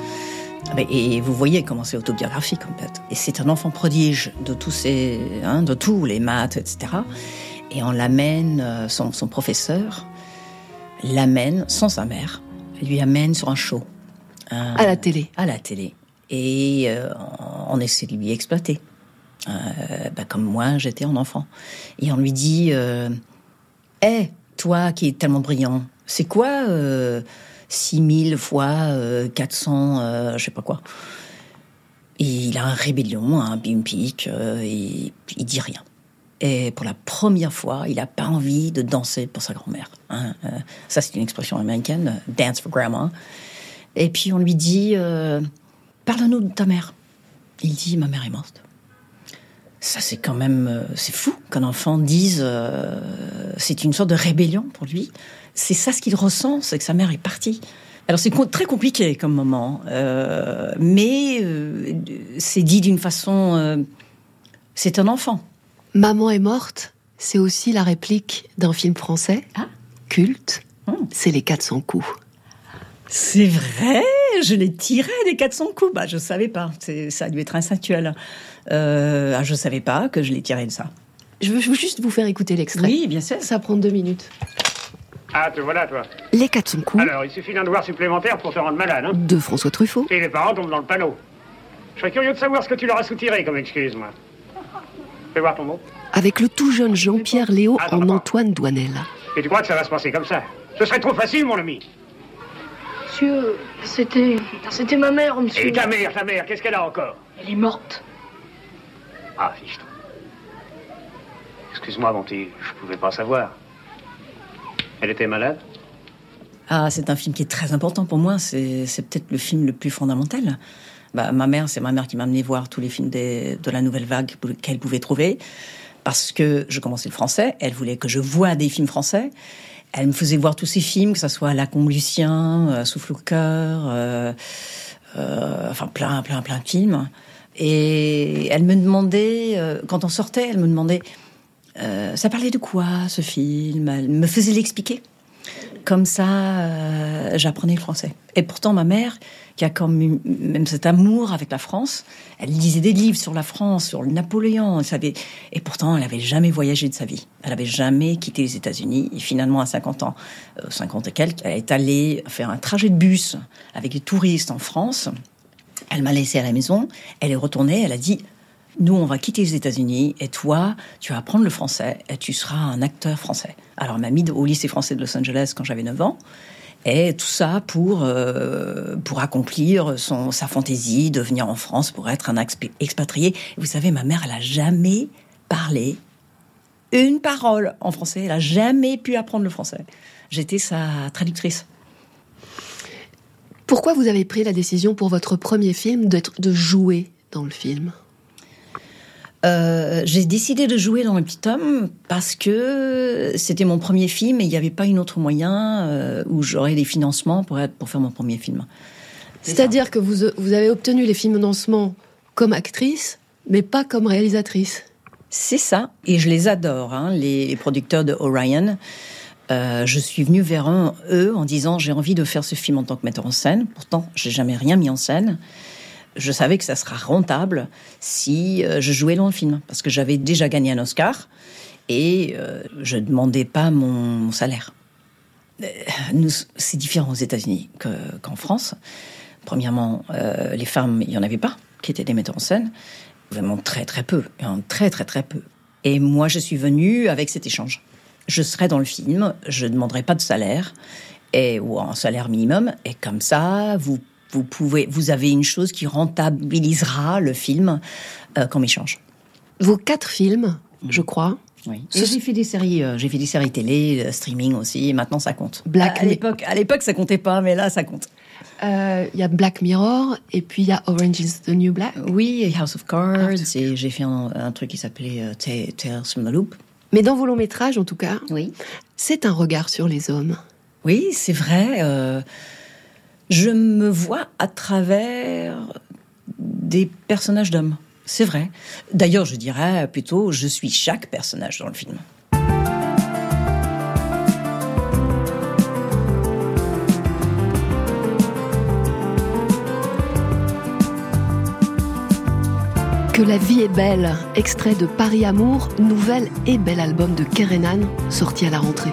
Et vous voyez comment c'est autobiographique, en fait. Et c'est un enfant prodige de tous ces, hein, de tous les maths, et cetera. Et on l'amène, son, son professeur l'amène sans sa mère, lui amène sur un show. Euh, à la télé. À la télé. Et euh, on essaie de lui exploiter. Euh, bah, comme moi, j'étais en enfant. Et on lui dit, euh, hey, toi qui es tellement brillant, c'est quoi euh, six mille fois euh, quatre cents, euh, je sais pas quoi. Et il a un rébellion, un bimpic, euh, et il dit rien. Et pour la première fois, il n'a pas envie de danser pour sa grand-mère. Hein. Euh, ça, c'est une expression américaine, « dance for grandma ». Et puis on lui dit euh, « parle-nous de ta mère ». Il dit « ma mère est morte ». Ça, c'est quand même... Euh, c'est fou qu'un enfant dise... Euh, c'est une sorte de rébellion pour lui. C'est ça ce qu'il ressent, c'est que sa mère est partie. Alors c'est co- très compliqué comme moment, euh, mais euh, c'est dit d'une façon... Euh, c'est un enfant. Maman est morte, c'est aussi la réplique d'un film français, ah. culte, mmh. c'est Les quatre cents coups. C'est vrai, je l'ai tiré des quatre cents coups. Bah, je savais pas, c'est, ça a dû être instinctuel. Euh, ah, je savais pas que je l'ai tiré de ça. Je veux, je veux juste vous faire écouter l'extrait. Oui, bien sûr. Ça prend deux minutes. Ah, te voilà, toi. Les quatre cents coups. Alors, il suffit d'un devoir supplémentaire pour te rendre malade, hein. De François Truffaut. Et les parents tombent dans le panneau. Je serais curieux de savoir ce que tu leur as soutiré comme excuse, moi. Fais voir ton mot. Avec le tout jeune Jean-Pierre Léaud ah, en Antoine Douanel. Et tu crois que ça va se passer comme ça? Ce serait trop facile, mon ami. Monsieur, c'était... C'était ma mère, monsieur. Et ta mère, ta mère, qu'est-ce qu'elle a encore? Elle est morte. Ah, fichtre. Excuse-moi, mon petit, je pouvais pas savoir. Elle était malade? Ah, c'est un film qui est très important pour moi. C'est, c'est peut-être le film le plus fondamental. Bah, ma mère, c'est ma mère qui m'a amené voir tous les films des, de la Nouvelle Vague qu'elle pouvait trouver. Parce que je commençais le français. Elle voulait que je voie des films français. Elle me faisait voir tous ces films, que ça soit Lacombe Lucien, euh, Souffle au cœur, euh, euh, enfin plein, plein, plein de films. Et elle me demandait, euh, quand on sortait, elle me demandait, euh, ça parlait de quoi ce film? Elle me faisait l'expliquer. Comme ça, euh, j'apprenais le français. Et pourtant, ma mère, qui a quand même, même cet amour avec la France, elle lisait des livres sur la France, sur le Napoléon, elle savait, et pourtant, elle n'avait jamais voyagé de sa vie. Elle n'avait jamais quitté les États-Unis. Et finalement, à cinquante ans, euh, cinquante et quelques, elle est allée faire un trajet de bus avec des touristes en France. Elle m'a laissée à la maison. Elle est retournée, elle a dit... Nous, on va quitter les États-Unis et toi, tu vas apprendre le français et tu seras un acteur français. Alors, elle m'a mis au lycée français de Los Angeles quand j'avais neuf ans. Et tout ça pour, euh, pour accomplir son, sa fantaisie de venir en France pour être un expatrié. Et vous savez, ma mère, elle n'a jamais parlé une parole en français. Elle n'a jamais pu apprendre le français. J'étais sa traductrice. Pourquoi vous avez pris la décision pour votre premier film d'être, de jouer dans le film ? Euh, j'ai décidé de jouer dans Le Petit Homme parce que c'était mon premier film et il n'y avait pas un autre moyen euh, où j'aurais des financements pour, être, pour faire mon premier film. C'est C'est-à-dire ça. que vous, vous avez obtenu les financements comme actrice, mais pas comme réalisatrice. C'est ça, et je les adore, hein, les, les producteurs de Orion. Euh, je suis venue vers eux, eux en disant j'ai envie de faire ce film en tant que metteur en scène. Pourtant, j'ai jamais rien mis en scène. Je savais que ça sera rentable si euh, je jouais dans le film, parce que j'avais déjà gagné un Oscar et euh, je ne demandais pas mon, mon salaire. Euh, nous, c'est différent aux États-Unis que, qu'en France. Premièrement, euh, les femmes, il n'y en avait pas qui étaient des metteurs en scène. Vraiment très très peu, très très très peu. Et moi, je suis venue avec cet échange. Je serai dans le film, je ne demanderai pas de salaire, et, ou un salaire minimum, et comme ça, vous Vous pouvez, vous avez une chose qui rentabilisera le film euh, comme échange. Vos quatre films, mmh. je crois. Oui. Et j'ai fait des séries, euh, j'ai fait des séries télé, euh, streaming aussi. Et maintenant, ça compte. Black à, à l'époque, à l'époque, ça comptait pas, mais là, ça compte. Il euh, y a Black Mirror et puis il y a Orange is the New Black. Oui, House of Cards. House. Et j'ai fait un, un truc qui s'appelait euh, Tales from the Loop. Mais dans vos longs métrages, en tout cas, oui. c'est un regard sur les hommes. Oui, c'est vrai. Euh, je me vois à travers des personnages d'hommes. C'est vrai. D'ailleurs, je dirais plutôt, je suis chaque personnage dans le film. Que la vie est belle, extrait de Paris Amour, nouvel et bel album de Kerenan, sorti à la rentrée.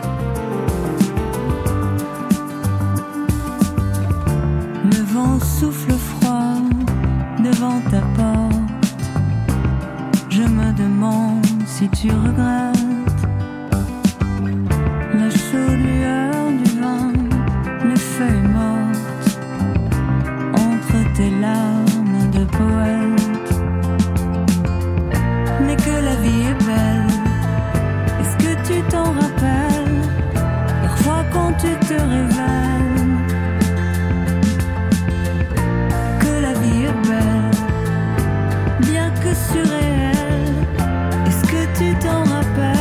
Le vent souffle froid devant ta porte. Je me demande si tu regrettes la chaude lueur du vin, les feuilles mortes entre tes larmes de poète. Mais que la vie est belle, est-ce que tu t'en rappelles? Parfois quand tu te révèles, que la vie est belle, bien que surréelle, est-ce que tu t'en rappelles?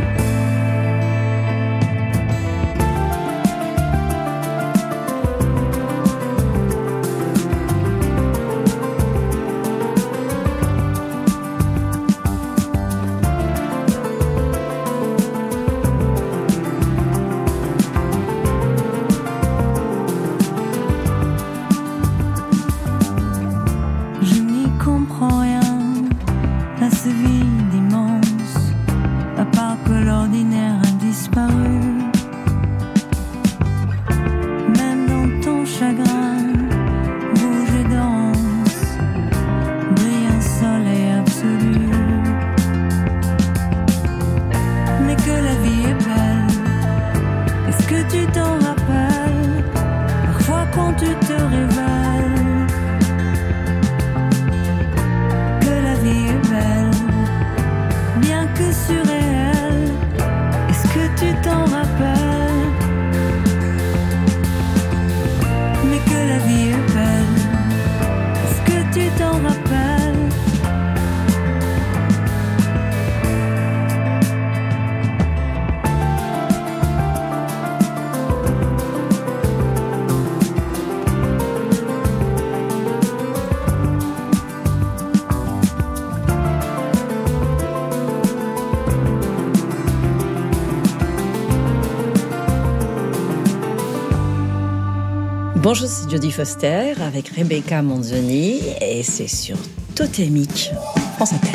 Bonjour, c'est Jodie Foster avec Rebecca Manzoni et c'est sur Totemic, France Inter.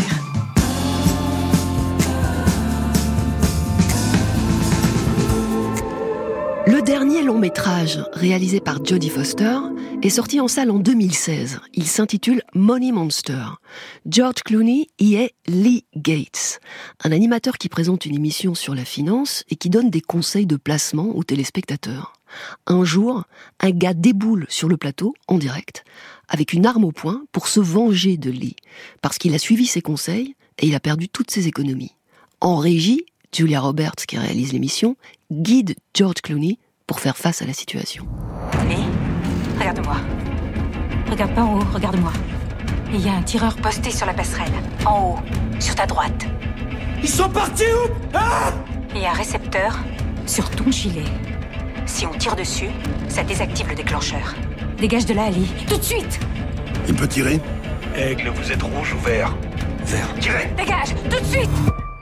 Le dernier long métrage réalisé par Jodie Foster est sorti en salle en deux mille seize. Il s'intitule Money Monster. George Clooney y est Lee Gates, un animateur qui présente une émission sur la finance et qui donne des conseils de placement aux téléspectateurs. Un jour, un gars déboule sur le plateau, en direct, avec une arme au poing pour se venger de Lee, parce qu'il a suivi ses conseils et il a perdu toutes ses économies. En régie, Julia Roberts, qui réalise l'émission, guide George Clooney pour faire face à la situation. Lee, regarde-moi. Regarde pas en haut, regarde-moi. Il y a un tireur posté sur la passerelle, en haut, sur ta droite. Ils sont partis où? Ah! Et un récepteur sur ton gilet. Si on tire dessus, ça désactive le déclencheur. Dégage de là, Ali. Tout de suite! Il peut tirer? Aigle, vous êtes rouge ou vert? Vert. Tirez! Dégage! Tout de suite!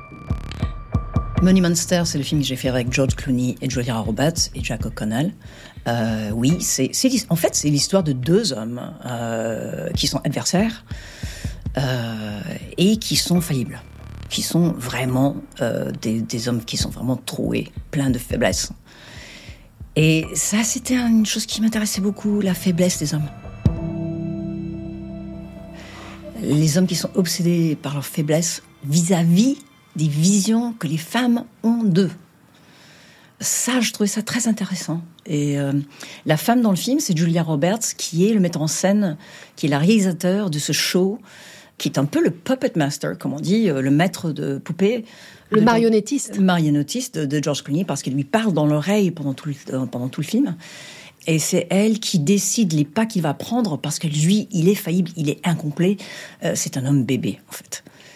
Money Monster, c'est le film que j'ai fait avec George Clooney et Julia Roberts et Jack O'Connell. Euh, oui, c'est, c'est, en fait, c'est l'histoire de deux hommes euh, qui sont adversaires euh, et qui sont faillibles, qui sont vraiment euh, des, des hommes qui sont vraiment troués, pleins de faiblesses. Et ça, c'était une chose qui m'intéressait beaucoup, la faiblesse des hommes. Les hommes qui sont obsédés par leur faiblesse vis-à-vis des visions que les femmes ont d'eux. Ça, je trouvais ça très intéressant. Et euh, la femme dans le film, c'est Julia Roberts, qui est le metteur en scène, qui est la réalisateur de ce show, qui est un peu le puppet master, comme on dit, le maître de poupée. Le marionnettiste. Le marionnettiste de, de George Clooney, parce qu'il lui parle dans l'oreille pendant tout le, pendant tout le film. Et c'est elle qui décide les pas qu'il va prendre, parce que lui, il est faillible, il est incomplet. Euh, c'est un homme bébé, en fait.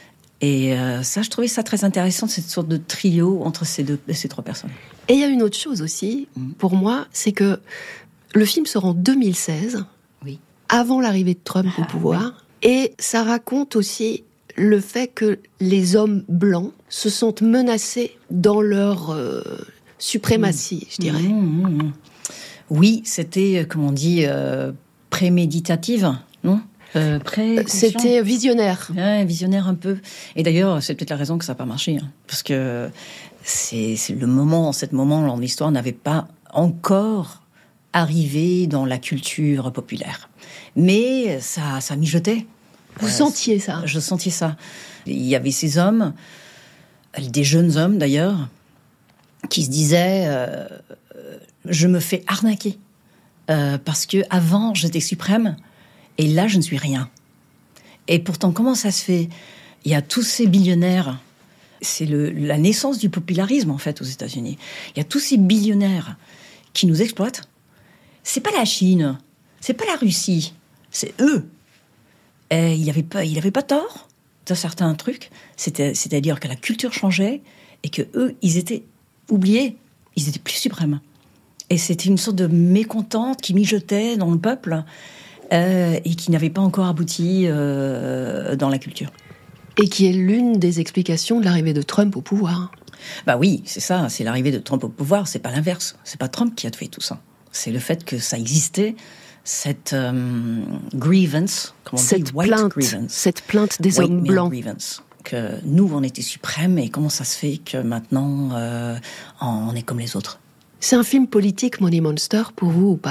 Et euh, ça, je trouvais ça très intéressant, cette sorte de trio entre ces deux, ces trois personnes. Et il y a une autre chose aussi, pour moi, c'est que le film sort en deux mille seize, oui. avant l'arrivée de Trump ah, au pouvoir, oui. Et ça raconte aussi le fait que les hommes blancs se sentent menacés dans leur euh, suprématie, mmh. je dirais. Mmh, mmh. Oui, c'était, comme on dit, euh, préméditative, non ? Euh, C'était visionnaire. Ouais, visionnaire un peu. Et d'ailleurs, c'est peut-être la raison que ça n'a pas marché. Hein, parce que c'est, c'est le moment, cet moment dans l'histoire n'avait pas encore arrivé dans la culture populaire. Mais ça, ça mijotait. Vous euh, sentiez ça ? Je sentais ça. Il y avait ces hommes, des jeunes hommes d'ailleurs, qui se disaient euh, « je me fais arnaquer euh, parce que avant j'étais suprême ». Et là, je ne suis rien. Et pourtant, comment ça se fait ? Il y a tous ces billionnaires. C'est le, la naissance du popularisme, en fait, aux États-Unis. Il y a tous ces billionnaires qui nous exploitent. C'est pas la Chine, c'est pas la Russie, c'est eux. Et il n'y avait pas, il avait pas tort de certains trucs. C'était, c'est-à-dire que la culture changeait et que eux, ils étaient oubliés. Ils étaient plus suprêmes. Et c'était une sorte de mécontente qui mijotait dans le peuple. Euh, et qui n'avait pas encore abouti euh, dans la culture. Et qui est l'une des explications de l'arrivée de Trump au pouvoir. Bah oui, c'est ça, c'est l'arrivée de Trump au pouvoir, c'est pas l'inverse. C'est pas Trump qui a fait tout ça. C'est le fait que ça existait, cette euh, grievance, comment on cette dit, white plainte, grievance. Cette plainte des white hommes blancs. Grievance, que nous, on était suprêmes, et comment ça se fait que maintenant, euh, on est comme les autres. C'est un film politique, Money Monster, pour vous ou pas ?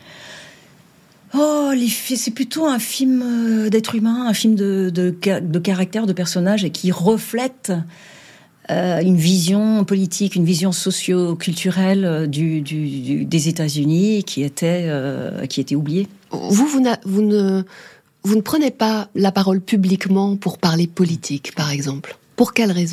Oh, les, c'est plutôt un film d'être humain, un film de, de, de caractère, de personnage, et qui reflète euh, une vision politique, une vision socio-culturelle du, du, du, des États-Unis qui était, euh, qui était oubliée. Vous, vous, vous, ne, vous ne prenez pas la parole publiquement pour parler politique, par exemple. Pour quelle raison ?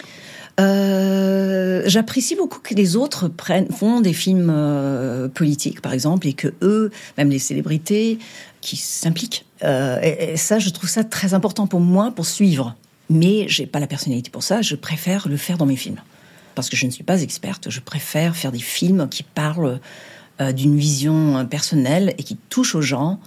Euh, j'apprécie beaucoup que les autres prennent, font des films euh, politiques, par exemple, et que eux, même les célébrités, qui s'impliquent. Euh, et, et ça, je trouve ça très important pour moi, pour suivre. Mais j'ai pas la personnalité pour ça. Je préfère le faire dans mes films, parce que je ne suis pas experte. Je préfère faire des films qui parlent euh, d'une vision personnelle et qui touchent aux gens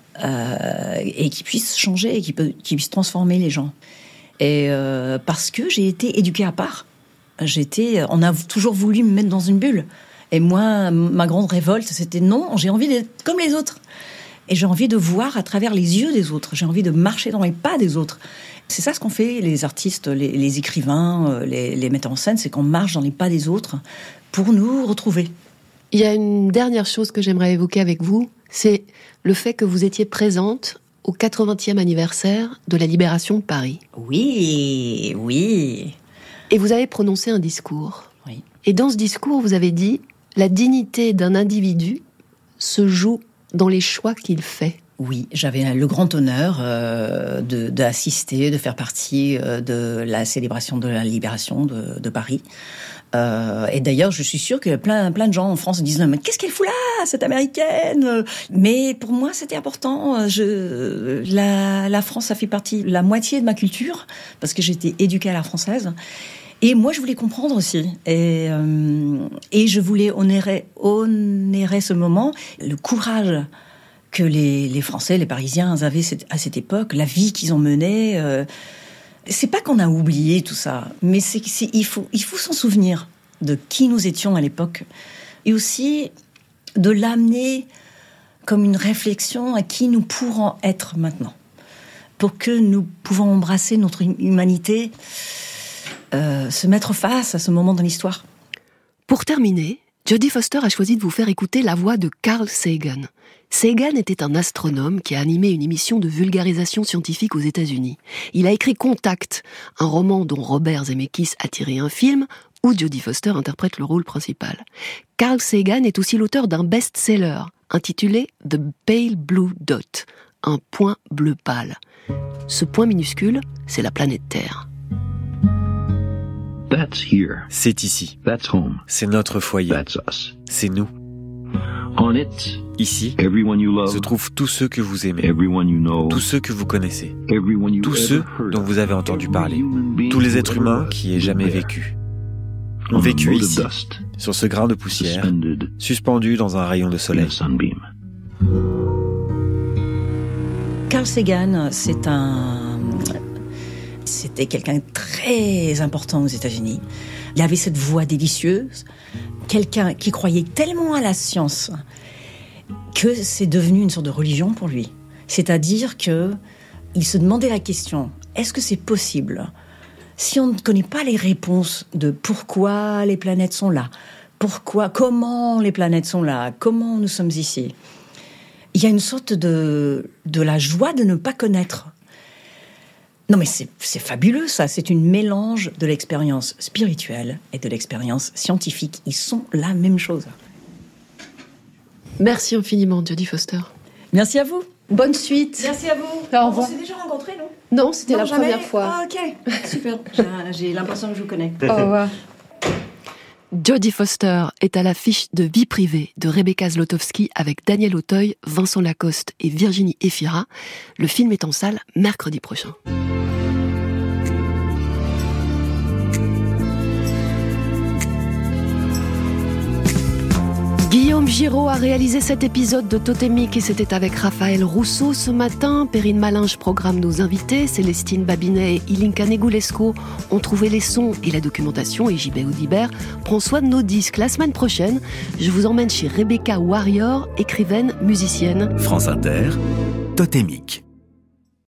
euh, et qui puissent changer et qui, peut, qui puissent transformer les gens. Et euh, parce que j'ai été éduquée à part. J'étais, on a toujours voulu me mettre dans une bulle. Et moi, ma grande révolte, c'était non, j'ai envie d'être comme les autres. Et j'ai envie de voir à travers les yeux des autres. J'ai envie de marcher dans les pas des autres. C'est ça ce qu'ont fait les artistes, les, les écrivains, les, les metteurs en scène, c'est qu'on marche dans les pas des autres pour nous retrouver. Il y a une dernière chose que j'aimerais évoquer avec vous, c'est le fait que vous étiez présente au quatre-vingtième anniversaire de la libération de Paris. Oui, oui. Et vous avez prononcé un discours. Oui. Et dans ce discours, vous avez dit « La dignité d'un individu se joue dans les choix qu'il fait ». Oui, j'avais le grand honneur euh, de, d'assister, de faire partie euh, de la célébration de la libération de, de Paris. Euh, et d'ailleurs, je suis sûre que plein, plein de gens en France se disent « Mais qu'est-ce qu'elle fout là, cette Américaine ?» Mais pour moi, c'était important. Je, la, la France, ça fait partie, la moitié de ma culture, parce que j'étais éduquée à la française. Et moi, je voulais comprendre aussi. Et, euh, et je voulais honorer, honorer ce moment, le courage que les, les Français, les Parisiens avaient à cette époque, la vie qu'ils ont menée. Euh, c'est pas qu'on a oublié tout ça, mais c'est, c'est il faut il faut s'en souvenir de qui nous étions à l'époque, et aussi de l'amener comme une réflexion à qui nous pourrons être maintenant, pour que nous pouvons embrasser notre humanité, euh, se mettre face à ce moment dans l'histoire. Pour terminer, Jodie Foster a choisi de vous faire écouter la voix de Carl Sagan. Sagan était un astronome qui a animé une émission de vulgarisation scientifique aux États-Unis. Il a écrit Contact, un roman dont Robert Zemeckis a tiré un film, où Jodie Foster interprète le rôle principal. Carl Sagan est aussi l'auteur d'un best-seller intitulé The Pale Blue Dot, un point bleu pâle. Ce point minuscule, c'est la planète Terre. C'est ici. C'est notre foyer. C'est nous. Ici se trouvent tous ceux que vous aimez, tous ceux que vous connaissez, tous ceux dont vous avez entendu parler, tous les êtres humains qui aient jamais vécu, ont vécu ici, sur ce grain de poussière, suspendu dans un rayon de soleil. Carl Sagan, c'est un... C'était quelqu'un de très important aux États-Unis. Il avait cette voix délicieuse, quelqu'un qui croyait tellement à la science que c'est devenu une sorte de religion pour lui. C'est-à-dire que il se demandait la question, est-ce que c'est possible, si on ne connaît pas les réponses de pourquoi les planètes sont là, pourquoi, comment les planètes sont là, comment nous sommes ici, il y a une sorte de, de la joie de ne pas connaître. Non mais c'est, c'est fabuleux ça, c'est une mélange de l'expérience spirituelle et de l'expérience scientifique. Ils sont la même chose. Merci infiniment, Jodie Foster. Merci à vous. Bonne suite. Merci à vous. Au revoir. On s'est déjà rencontrés, non ? Non, c'était non, la jamais. première fois. Ah, ok. Super. J'ai, j'ai l'impression que je vous connais. Au revoir. Jodie Foster est à l'affiche de Vie privée de Rebecca Zlotowski avec Daniel Auteuil, Vincent Lacoste et Virginie Efira. Le film est en salle mercredi prochain. Guillaume Giraud a réalisé cet épisode de Totémique et c'était avec Raphaël Rousseau ce matin. Perrine Malinge programme nos invités. Célestine Babinet et Ilinka Negulesco ont trouvé les sons et la documentation et J B Audibert prend soin de nos disques. La semaine prochaine, je vous emmène chez Rebecca Warrior, écrivaine, musicienne. France Inter, Totémique.